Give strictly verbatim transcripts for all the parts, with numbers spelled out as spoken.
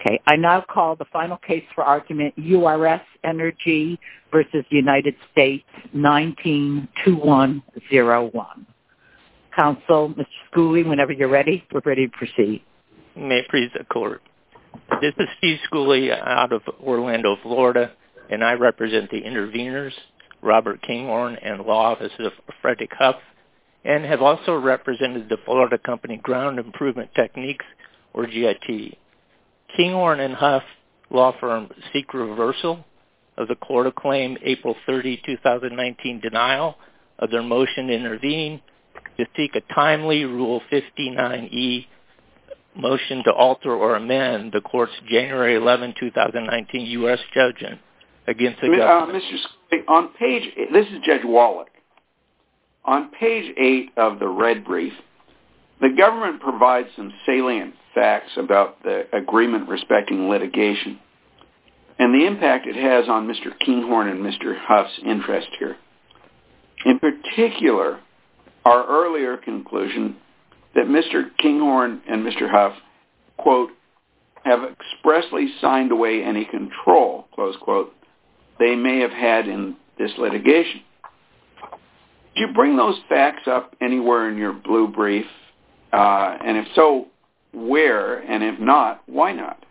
Okay, I now call the final case for argument, U R S Energy versus United States, nineteen two one zero one. Counsel, Mister Schooley, whenever you're ready, we're ready to proceed. May it please the court. This is Steve Schooley out of Orlando, Florida, and I represent the interveners, Robert Kinghorn and law office of Frederick Huff, and have also represented the Florida company Ground Improvement Techniques, or G I T. Kinghorn and Huff law firm seek reversal of the court of claim April thirtieth, two thousand nineteen denial of their motion to intervene to seek a timely Rule fifty-nine E motion to alter or amend the court's January eleventh, two thousand nineteen U S judgment against the government. Uh, Mister Schooley, on page, this is Judge Wallach. On page eight of the red brief, the government provides some salient facts about the agreement respecting litigation and the impact it has on Mister Kinghorn and Mister Huff's interest here. In particular, our earlier conclusion that Mister Kinghorn and Mister Huff, quote, have expressly signed away any control, close quote, they may have had in this litigation. Did you bring those facts up anywhere in your blue brief? Uh, and if so, where? And if not, why not?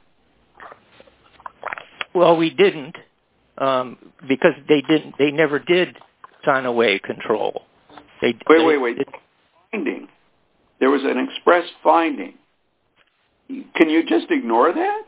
Well, we didn't, um, because they didn't. They never did sign away control. They, wait, they, wait, wait. It, finding. There was an express finding. Can you just ignore that?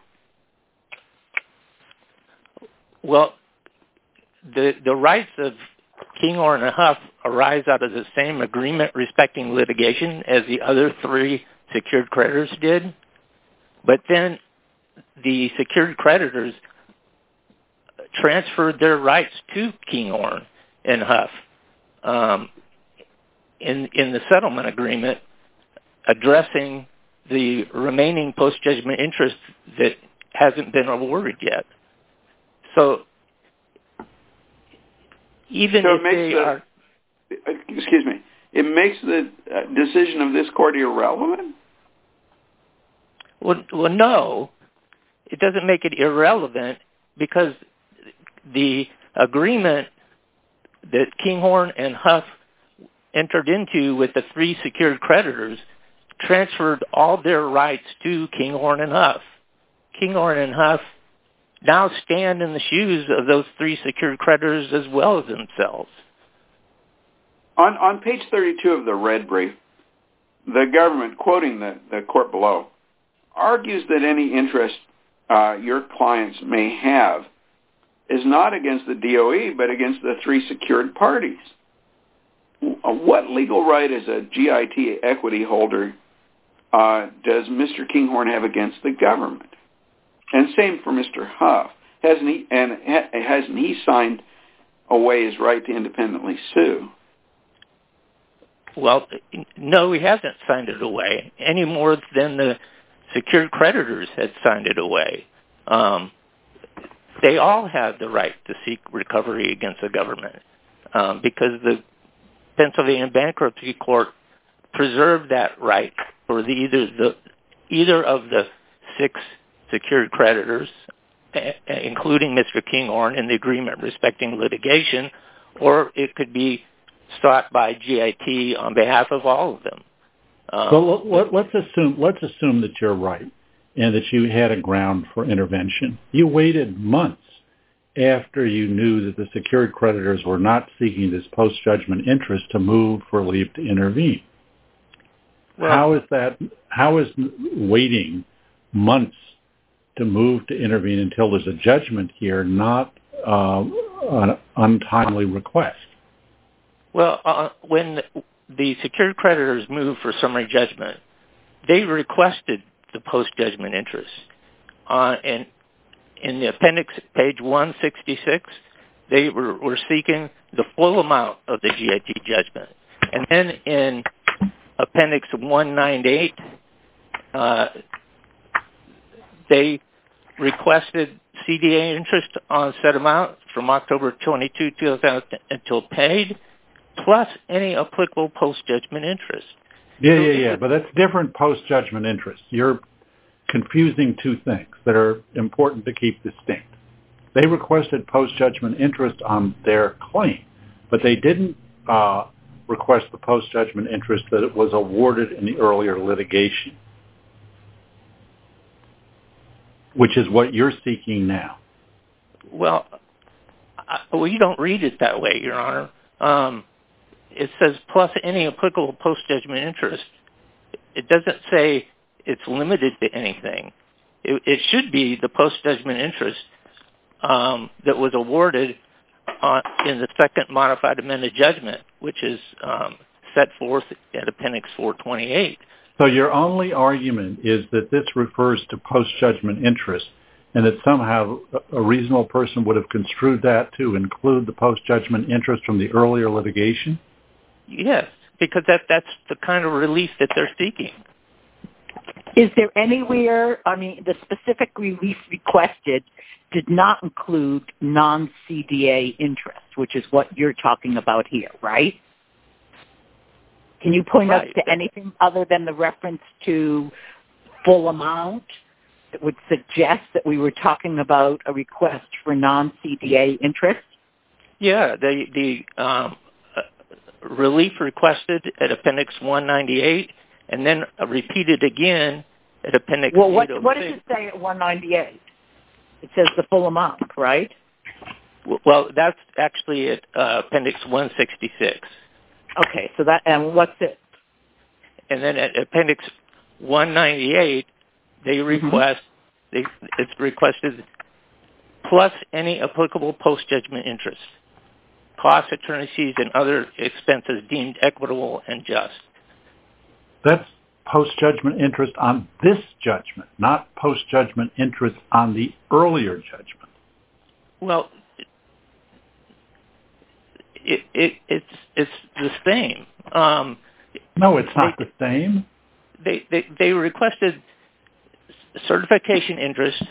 Well, the the rights of Kinghorn and Huff arise out of the same agreement respecting litigation as the other three secured creditors did. But then the secured creditors transferred their rights to Kinghorn and Huff um, in, in the settlement agreement addressing the remaining post-judgment interest that hasn't been awarded yet. So even so if they the, are... Excuse me. It makes the decision of this court irrelevant? Well, well, no. It doesn't make it irrelevant because the agreement that Kinghorn and Huff entered into with the three secured creditors transferred all their rights to Kinghorn and Huff. Kinghorn and Huff now stand in the shoes of those three secured creditors as well as themselves. On, on page thirty-two of the red brief, the government, quoting the, the court below, argues that any interest uh, your clients may have is not against the D O E, but against the three secured parties. What legal right as a G I T equity holder uh, does Mister Kinghorn have against the government? And same for Mister Huff. Hasn't he, and ha, hasn't he signed away his right to independently sue? Well, no, he hasn't signed it away any more than the secured creditors had signed it away. Um, they all have the right to seek recovery against the government um, because the Pennsylvania Bankruptcy Court preserved that right for the, either the either of the six secured creditors, including Mister Kinghorn, in the agreement respecting litigation, or it could be sought by G I T on behalf of all of them. Um, well, let, let's assume let's assume that you're right and that you had a ground for intervention. You waited months after you knew that the secured creditors were not seeking this post-judgment interest to move for leave to intervene. Well, how is that? How is waiting months to move to intervene until there's a judgment here not uh, an untimely request? Well, uh, when the secured creditors moved for summary judgment, they requested the post-judgment interest. Uh, and in the appendix, page one sixty-six, they were, were seeking the full amount of the G I T judgment. And then in appendix one ninety-eight, uh, they requested C D A interest on said amount from October twenty-second, two thousand until paid, plus any applicable post-judgment interest. Yeah, yeah, yeah, but that's different post-judgment interest. You're confusing two things that are important to keep distinct. They requested post-judgment interest on their claim, but they didn't uh, request the post-judgment interest that it was awarded in the earlier litigation, which is what you're seeking now. Well, I, we don't read it that way, Your Honor. Um, it says plus any applicable post-judgment interest. It doesn't say it's limited to anything. It, it should be the post-judgment interest um, that was awarded on, in the second modified amended judgment, which is um, set forth at Appendix four twenty-eight. So your only argument is that this refers to post-judgment interest and that somehow a reasonable person would have construed that to include the post-judgment interest from the earlier litigation? Yes, because that, that's the kind of relief that they're seeking. Is there anywhere, I mean, the specific relief requested did not include non-C D A interest, which is what you're talking about here, right? Can you point right. us to anything other than the reference to full amount that would suggest that we were talking about a request for non-C D A interest? Yeah, the, the um, uh, relief requested at Appendix one ninety-eight and then repeated again at Appendix Well, what, eight oh six. what does it say at one ninety-eight? It says the full amount, right? Well, that's actually at uh, Appendix one sixty-six. Okay, so that, and what's it? And then at Appendix one ninety-eight, they request, mm-hmm. they, it's requested plus any applicable post-judgment interest, costs, attorney fees, and other expenses deemed equitable and just. That's post-judgment interest on this judgment, not post-judgment interest on the earlier judgment. Well, it, it, it's it's the same. Um, no, it's not they, the same. They, they they requested certification interest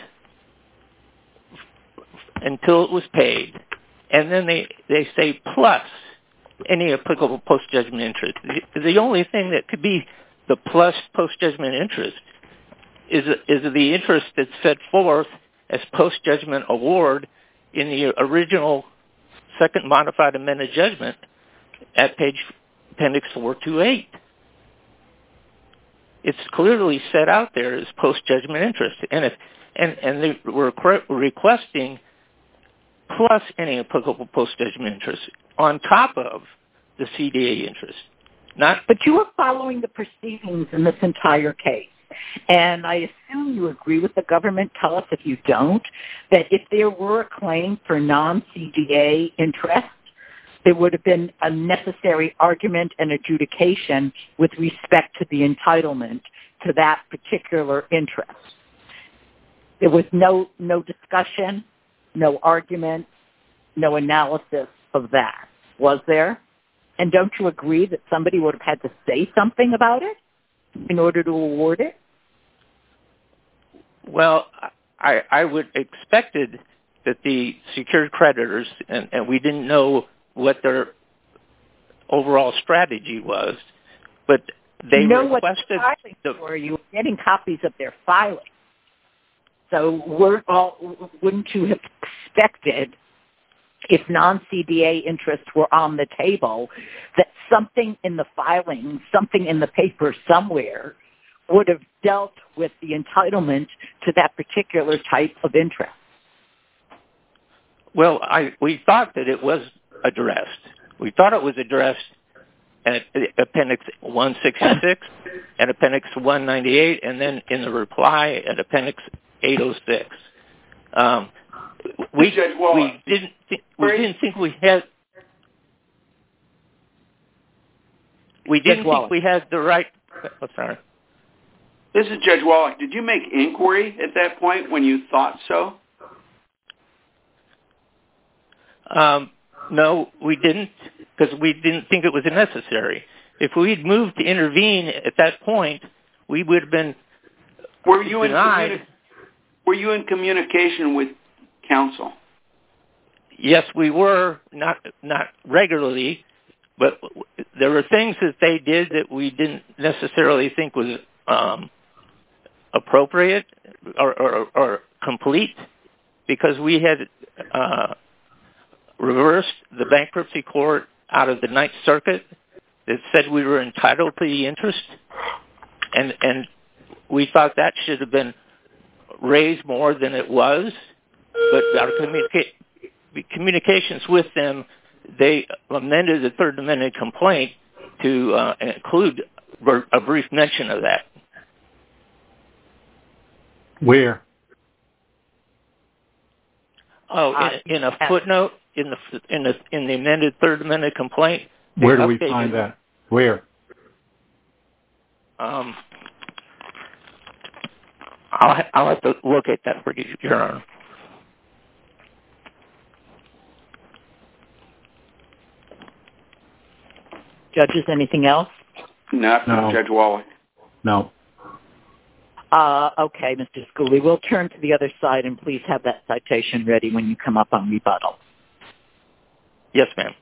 until it was paid, and then they, they say plus any applicable post-judgment interest. The, the only thing that could be the plus post-judgment interest is is the interest that's set forth as post-judgment award in the original second modified amended judgment at page Appendix four twenty-eight. It's clearly set out there as post-judgment interest, and if and and they were requesting plus any applicable post-judgment interest on top of the C D A interest. Not, but you were following the proceedings in this entire case, and I assume you agree with the government. Tell us if you don't, that if there were a claim for non-C D A interest, there would have been a necessary argument and adjudication with respect to the entitlement to that particular interest. There was no no discussion, no argument, no analysis of that, was there? And don't you agree that somebody would have had to say something about it in order to award it? Well, I, I would expected that the secured creditors, and, and we didn't know what their overall strategy was, but they you know requested... what they're filing for. You were getting copies of their filing. So we're all, wouldn't you have expected, if non-C D A interests were on the table, that something in the filing, something in the paper somewhere would have dealt with the entitlement to that particular type of interest? Well, I we thought that it was addressed. We thought it was addressed at Appendix one sixty-six, at Appendix one ninety-eight, and then in the reply at Appendix eight oh six. Um, we, we didn't th- we didn't think we had we didn't think we had the right. Oh, sorry. This is Judge Wallach. Did you make inquiry at that point when you thought so? Um, no, we didn't, because we didn't think it was necessary. If we'd moved to intervene at that point, we would have been were you denied. In communi- were you in communication with counsel? Yes, we were, not not regularly, but there were things that they did that we didn't necessarily think was um, appropriate or, or, or complete, because we had uh, reversed the bankruptcy court out of the Ninth Circuit that said we were entitled to the interest, and and we thought that should have been raised more than it was. But our communica- communications with them, they amended the Third Amendment complaint to uh, include a brief mention of that. Where? Oh, in, in a footnote in the in the in the amended Third Amendment complaint. Where do we find that? Where? Um, I'll I'll have to look at that for you, Your Honor. Judges, anything else? Not from No. Judge Wallach. No. Uh, okay, Mister Schooley, we'll turn to the other side, and please have that citation ready when you come up on rebuttal. Yes, ma'am.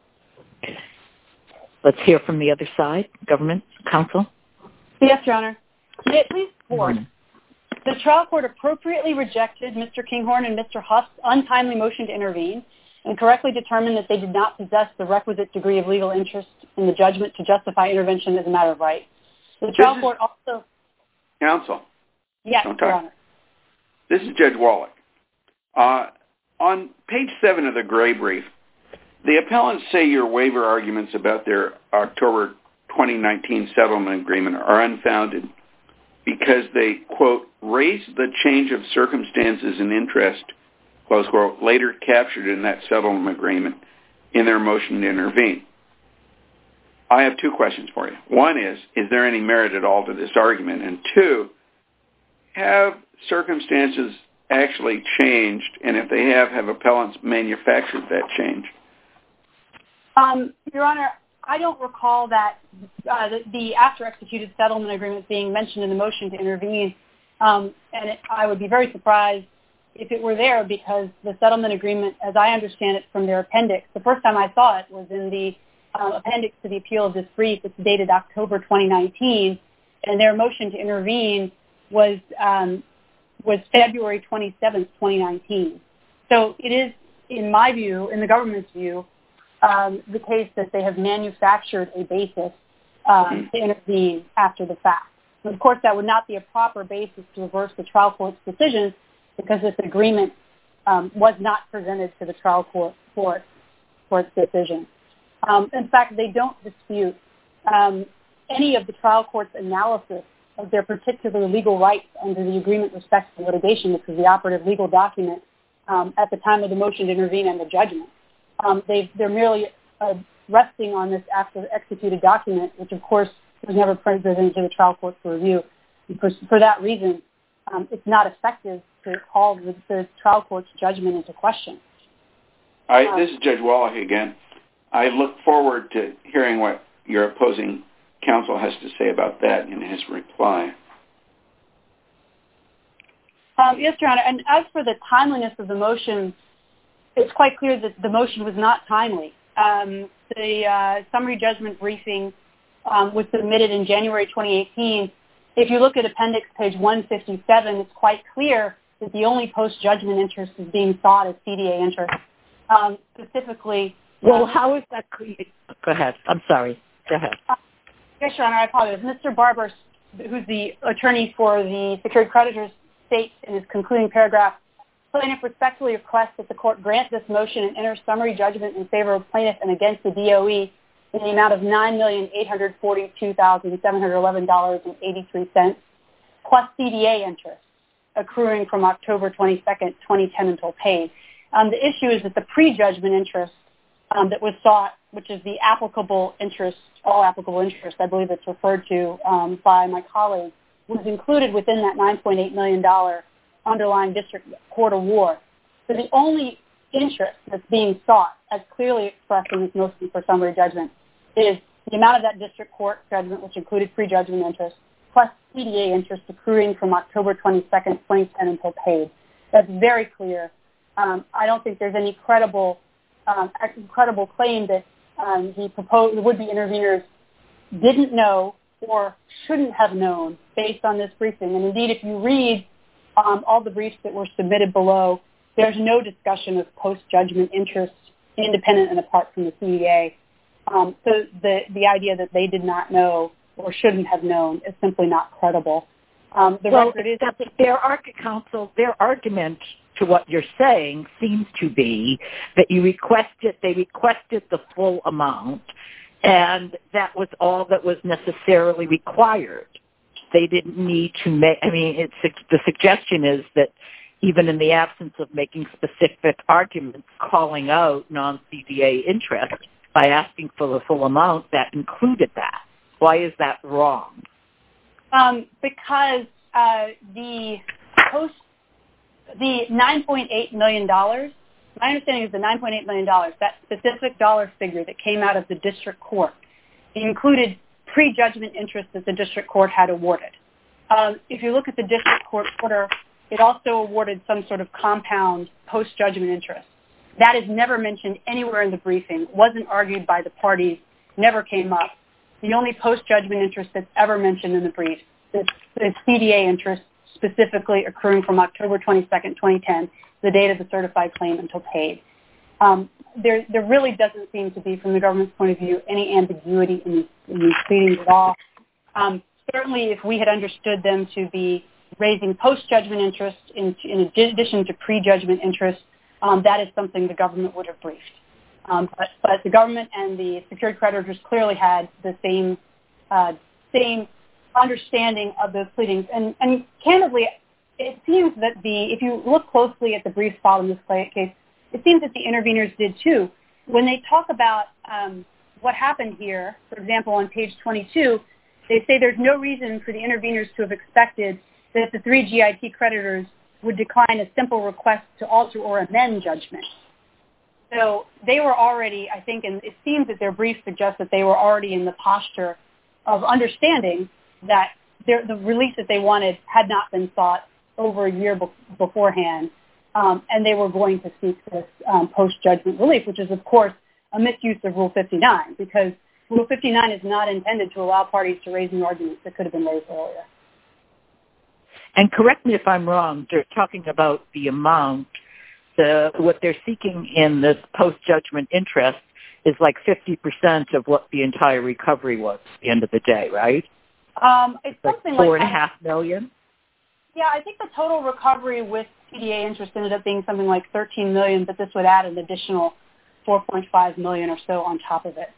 Let's hear from the other side. Government counsel? Yes, Your Honor. May it please the Court. The trial court appropriately rejected Mister Kinghorn and Mister Huff's untimely motion to intervene and correctly determined that they did not possess the requisite degree of legal interest in the judgment to justify intervention as a matter of right. The trial is, court also... Counsel. Yes, Don't Your talk. Honor. This is Judge Wallach. Uh, on page seven of the gray brief, the appellants say your waiver arguments about their October twenty nineteen settlement agreement are unfounded because they, quote, raised the change of circumstances and interest, close quote, later captured in that settlement agreement in their motion to intervene. I have two questions for you. One is, is there any merit at all to this argument? And two, have circumstances actually changed? And if they have, have appellants manufactured that change? Um, Your Honor, I don't recall that uh, the, the after-executed settlement agreement being mentioned in the motion to intervene, um, and it, I would be very surprised if it were there because the settlement agreement, as I understand it from their appendix, the first time I saw it was in the uh, appendix to the appeal of this brief. It's dated October twenty nineteen, and their motion to intervene was um, was February twenty-seventh, twenty nineteen. So it is, in my view, in the government's view, um, the case that they have manufactured a basis um, to intervene after the fact. And of course, that would not be a proper basis to reverse the trial court's decision because this agreement um, was not presented to the trial court for, for its decision. Um, in fact, they don't dispute um, any of the trial court's analysis of their particular legal rights under the agreement respecting litigation, which is the operative legal document um, at the time of the motion to intervene and the judgment. Um, they've, they're merely uh, resting on this after executed document, which of course was never presented to the trial court for review. And for, for that reason, um, it's not effective to call the, the trial court's judgment into question. All right, this is Judge Wallach again. I look forward to hearing what your opposing counsel has to say about that in his reply. Um, yes, Your Honor. And as for the timeliness of the motion, it's quite clear that the motion was not timely. Um, the uh, summary judgment briefing um, was submitted in January twenty eighteen. If you look at appendix page one fifty-seven, it's quite clear that the only post-judgment interest is being sought as C D A interest. Um, specifically... Well, um, how is that... Go ahead. I'm sorry. Go ahead. Uh, yes, Your Honor, I apologize. Mister Barber, who's the attorney for the secured creditors, states in his concluding paragraph, plaintiff respectfully requests that the court grant this motion and enter summary judgment in favor of plaintiff and against the D O E in the amount of nine million eight hundred forty-two thousand seven hundred eleven dollars and eighty-three cents plus C D A interest accruing from October twenty-second, twenty ten until paid. Um, the issue is that the pre-judgment interest um, that was sought, which is the applicable interest, all applicable interest, I believe it's referred to um, by my colleague, was included within that nine point eight million dollars underlying district court award. So the only interest that's being sought, as clearly expressed in this motion for summary judgment, is the amount of that district court judgment, which included pre-judgment interest, plus C D A interest accruing from October twenty-second, twenty ten until paid. That's very clear. Um, I don't think there's any credible, um, credible claim that um, the proposed, the would-be interveners didn't know or shouldn't have known based on this briefing. And indeed, if you read um, all the briefs that were submitted below, there's no discussion of post-judgment interest independent and apart from the C D A. Um, so the, the idea that they did not know or shouldn't have known is simply not credible. Um, the well, record is that their counsel, their argument to what you're saying seems to be that you requested, they requested the full amount, and that was all that was necessarily required. They didn't need to make, I mean, it's, the suggestion is that even in the absence of making specific arguments, calling out non-C D A interest by asking for the full amount, that included that. Why is that wrong? Um, because uh, the post, the nine point eight million dollars, my understanding is the nine point eight million dollars, that specific dollar figure that came out of the district court, included pre-judgment interest that the district court had awarded. Um, if you look at the district court order, it also awarded some sort of compound post-judgment interest. That is never mentioned anywhere in the briefing, wasn't argued by the parties, never came up. The only post-judgment interest that's ever mentioned in the brief is the C D A interest, specifically accruing from October twenty-second, twenty ten, the date of the certified claim until paid. Um, there, there really doesn't seem to be, from the government's point of view, any ambiguity in these, in these pleadings at all. Um, certainly, if we had understood them to be raising post-judgment interest in, in addition to pre-judgment interest, um, that is something the government would have briefed. Um, but, but the government and the secured creditors clearly had the same uh, same understanding of those pleadings. And, and candidly, it seems that the, if you look closely at the brief filed in this case, it seems that the interveners did too. When they talk about um, what happened here, for example, on page twenty-two, they say there's no reason for the interveners to have expected that the three G I T creditors would decline a simple request to alter or amend judgment. So they were already, I think, and it seems that their brief suggests that they were already in the posture of understanding that their, the relief that they wanted had not been sought over a year be- beforehand, um, and they were going to seek this um, post-judgment relief, which is, of course, a misuse of Rule fifty-nine, because Rule fifty-nine is not intended to allow parties to raise new arguments that could have been raised earlier. And correct me if I'm wrong, they're talking about the amount. The, what they're seeking in this post-judgment interest is like fifty percent of what the entire recovery was at the end of the day, right? Um, it's like something four like and a half million? Yeah, I think the total recovery with C D A interest ended up being something like thirteen million dollars, but this would add an additional four point five million dollars or so on top of it.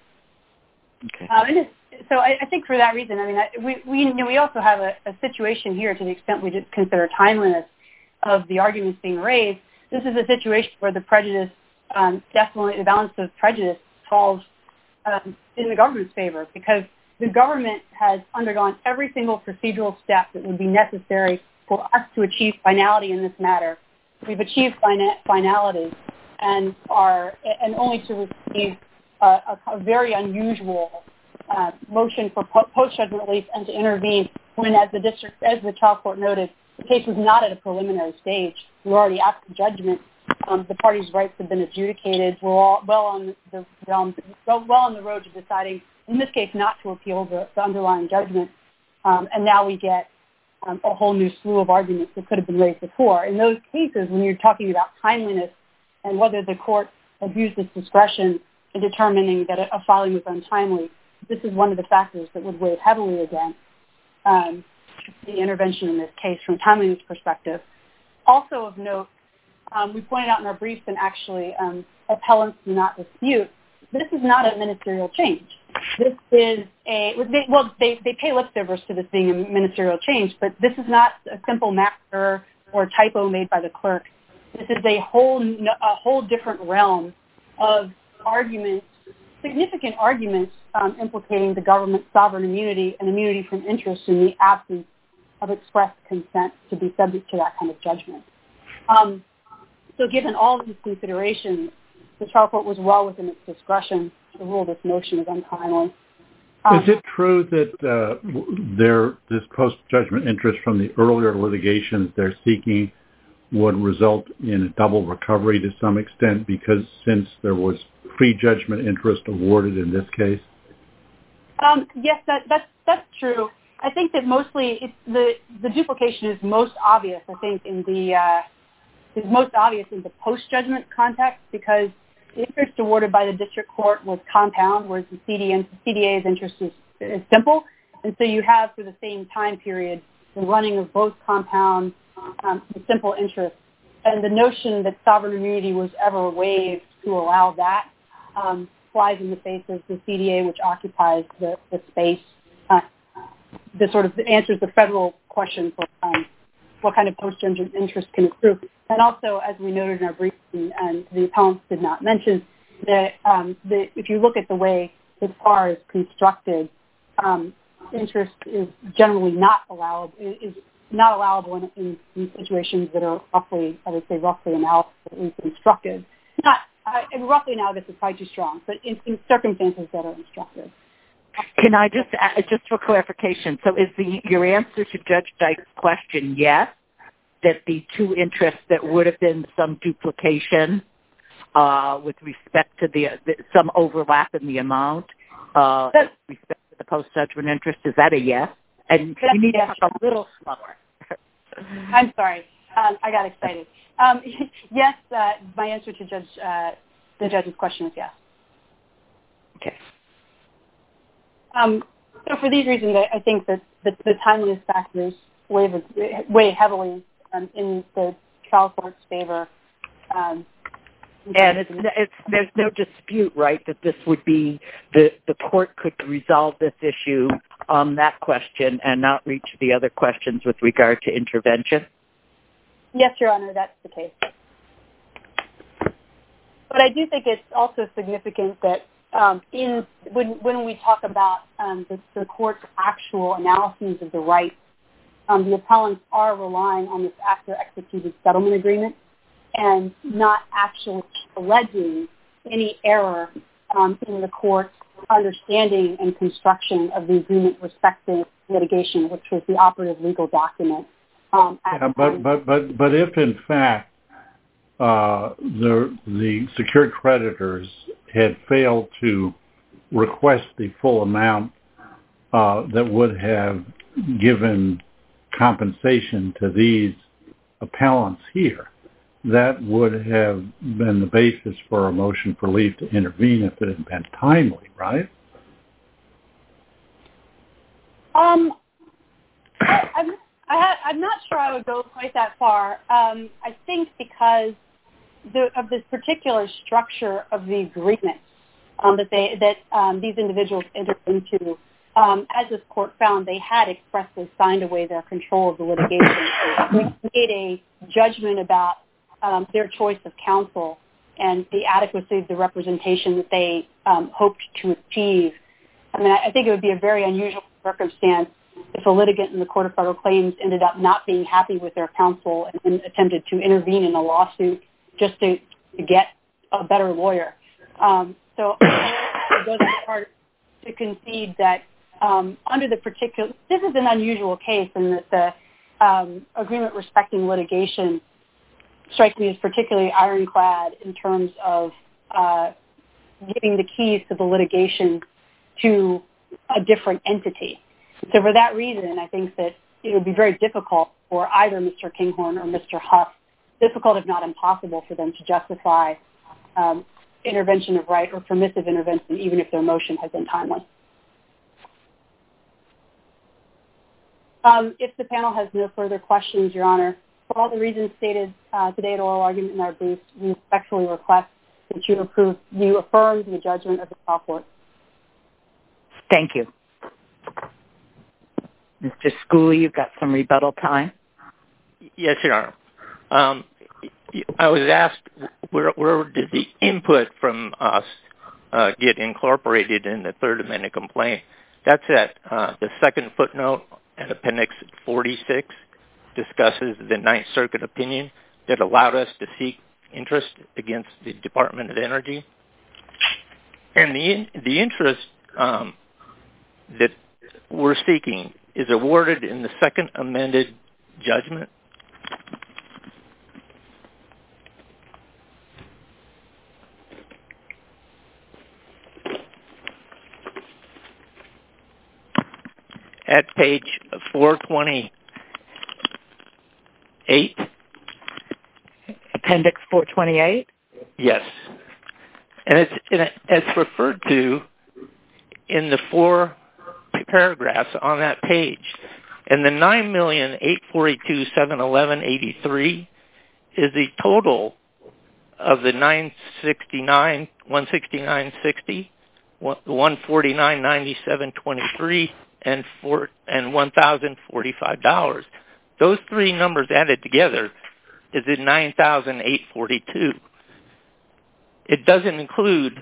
Okay. Um, and it's, so I, I think for that reason, I mean, I, we we, you know, we also have a, a situation here, to the extent we did consider timeliness of the arguments being raised. This is a situation where the prejudice, um, definitely the balance of prejudice falls um, in the government's favor, because the government has undergone every single procedural step that would be necessary for us to achieve finality in this matter. We've achieved fina- finality and are, and only to receive a, a, a very unusual uh, motion for po- post-judgment relief and to intervene when, as the district, as the trial court noted, the case was not at a preliminary stage. We were already after judgment. Um, the parties' rights have been adjudicated. We're all well on the um, well on the road to deciding, in this case, not to appeal the, the underlying judgment. Um, and now we get um, a whole new slew of arguments that could have been raised before. In those cases, when you're talking about timeliness and whether the court abused its discretion in determining that a, a filing was untimely, this is one of the factors that would weigh heavily against um, the intervention in this case from a timeliness perspective. Also of note, um, we pointed out in our briefs, and actually um, appellants do not dispute, this is not a ministerial change. This is a, well, they, they pay lip service to this being a ministerial change, but this is not a simple matter or typo made by the clerk. This is a whole, a whole different realm of arguments, significant arguments um, implicating the government's sovereign immunity and immunity from interest in the absence of express consent to be subject to that kind of judgment. Um, so given all these considerations, the trial court was well within its discretion to rule this motion as untimely. Um, Is it true that uh, their, this post-judgment interest from the earlier litigations they're seeking would result in a double recovery to some extent, because since there was pre-judgment interest awarded in this case? Um, yes, that, that's that's true. I think that mostly it's the the duplication is most obvious. I think in the uh, is most obvious in the post-judgment context because the interest awarded by the district court was compound, whereas the C D N, C D A's interest is, is simple, and so you have for the same time period the running of both compound um, and simple interest, and the notion that sovereign immunity was ever waived to allow that um, flies in the face of the C D A, which occupies the, the space. Uh, the sort of answers the federal question for um, what kind of post-judgment interest can accrue. And also, as we noted in our brief, and, and the appellants did not mention, that um, the, if you look at the way the F A R is constructed, um, interest is generally not allowable, is not allowable in, in, in situations that are roughly, I would say roughly analogous, at least instructive. Not, uh, roughly analogous is probably too strong, but in, in circumstances that are instructive. Can I just, uh, just for clarification, so is the your answer to Judge Dyke's question yes, that the two interests that would have been some duplication uh, with respect to the, the some overlap in the amount uh, with respect to the post-judgment interest, is that a yes? And you need yes. to talk a little slower. I'm sorry. Um, I got excited. Um, yes, uh, my answer to Judge uh, the judge's question is yes. Okay. Um, so for these reasons, I, I think that the, the timeliness factors weigh, weigh heavily um, in the trial court's favor. Um, and it's, it's, there's no dispute, right, that this would be, the, the court could resolve this issue on that question and not reach the other questions with regard to intervention? Yes, Your Honor, that's the case. But I do think it's also significant that Um, in when when we talk about um, the, the court's actual analyses of the rights, um, the appellants are relying on this after-executed settlement agreement and not actually alleging any error um, in the court's understanding and construction of the agreement respecting litigation, which was the operative legal document. Um, at yeah, but, but but but if in fact uh, the the secured creditors had failed to request the full amount uh, that would have given compensation to these appellants here, that would have been the basis for a motion for leave to intervene if it had been timely, right? Um, I, I'm, I, I'm not sure I would go quite that far. Um, I think because The, of this particular structure of the agreement um, that they that um, these individuals entered into, um, as this court found, they had expressly signed away their control of the litigation. We made a judgment about um, their choice of counsel and the adequacy of the representation that they um, hoped to achieve. I mean, I, I think it would be a very unusual circumstance if a litigant in the Court of Federal Claims ended up not being happy with their counsel and, and attempted to intervene in a lawsuit just to, to get a better lawyer. Um, so it goes as far to concede that um, under the particular, this is an unusual case in that the um, agreement respecting litigation strikes me as particularly ironclad in terms of uh, giving the keys to the litigation to a different entity. So for that reason, I think that it would be very difficult for either Mister Kinghorn or Mister Huff, difficult if not impossible for them to justify um, intervention of right or permissive intervention, even if their motion has been timely. Um, if the panel has no further questions, Your Honor, for all the reasons stated uh, today at oral argument in our brief, we respectfully request that you approve, you affirm the judgment of the trial court. Thank you. Mister Schooley, you've got some rebuttal time. Yes, Your Honor. Um, I was asked where, where did the input from us uh, get incorporated in the Third Amendment complaint. That's at uh, the second footnote at Appendix forty-six, discusses the Ninth Circuit opinion that allowed us to seek interest against the Department of Energy. And the, the interest um, that we're seeking is awarded in the second amended judgment. at page four twenty-eight. Appendix four twenty-eight? Yes. And it's, it's referred to in the four paragraphs on that page. And the nine million eight hundred forty-two thousand seven hundred eleven dollars and eighty-three cents is the total of the nine sixty-nine, one sixty-nine sixty, one forty-nine ninety-seven twenty-three, and four and one thousand forty-five dollars. Those three numbers added together is at nine thousand eight hundred forty-two. It doesn't include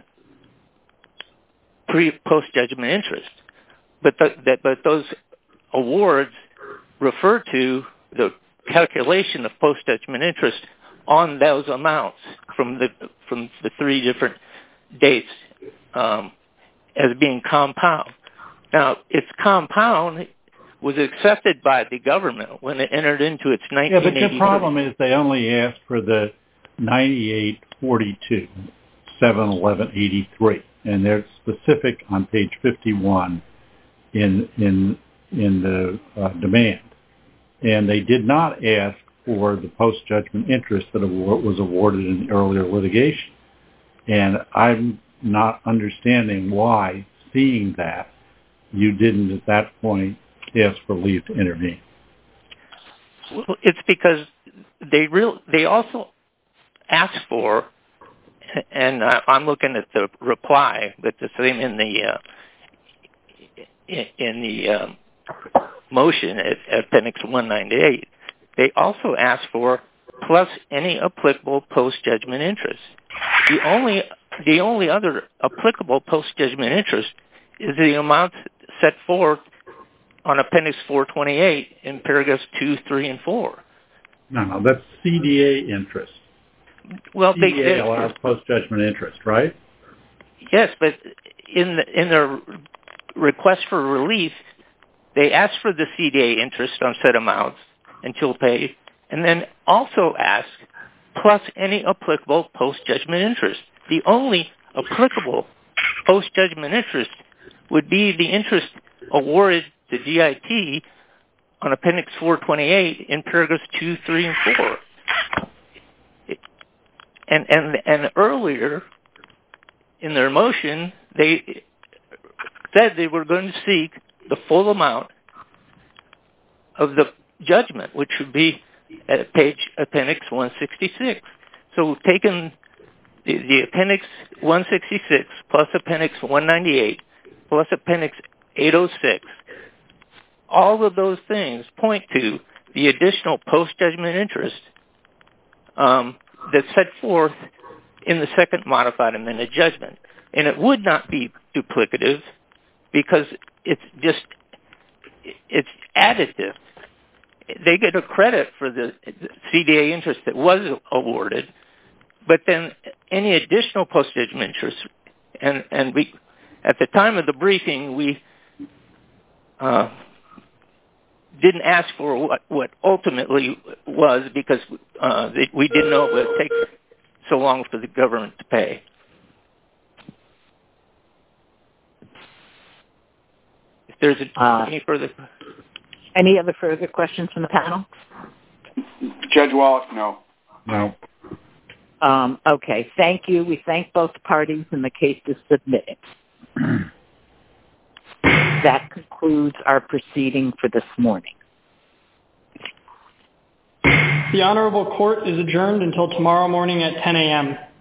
pre post judgment interest, but the, that but those awards refer to the calculation of post judgment interest on those amounts from the from the three different dates um, as being compound. Now, its compound was accepted by the government when it entered into its nineteen eighty-three. Yeah, but the problem is they only asked for the ninety-eight forty-two, seven eleven eighty-three, and they're specific on page fifty-one in in in the uh, demand, and they did not ask for the post-judgment interest that award, was awarded in the earlier litigation. And I'm not understanding why, seeing that, you didn't at that point ask for leave to intervene. Well, it's because they real they also asked for, and uh, I'm looking at the reply, but the same in the uh, in, in the um, motion at, at appendix one ninety-eight. They also asked for plus any applicable post-judgment interest. The only the only other applicable post-judgment interest is the amount set forth on appendix four twenty-eight in paragraphs two, three, and four. No, no, that's C D A interest. Well, C D A they, they allows post-judgment interest, right? Yes, but in the, in their request for relief, they asked for the C D A interest on said amounts until paid, and then also ask plus any applicable post-judgment interest. The only applicable post-judgment interest would be the interest awarded to D I T on appendix four twenty-eight in paragraphs two, three, and four. And, and, and earlier in their motion, they said they were going to seek the full amount of the judgment, which would be at page appendix one sixty-six. So taking the, the appendix one sixty-six plus appendix one ninety-eight plus appendix eight oh six, all of those things point to the additional post-judgment interest um, that's set forth in the second modified amended judgment. And it would not be duplicative because it's just, it's additive. They get a credit for the C D A interest that was awarded, but then any additional post-judgment interest, and, and we, at the time of the briefing, we uh, didn't ask for what, what ultimately was because uh, we didn't know it would take so long for the government to pay. If there's a, uh, any further... Any other further questions from the panel? Judge Wallach, no. No. Um, okay, thank you. We thank both parties, and the case is submitted. That concludes our proceeding for this morning. The Honorable Court is adjourned until tomorrow morning at ten a.m.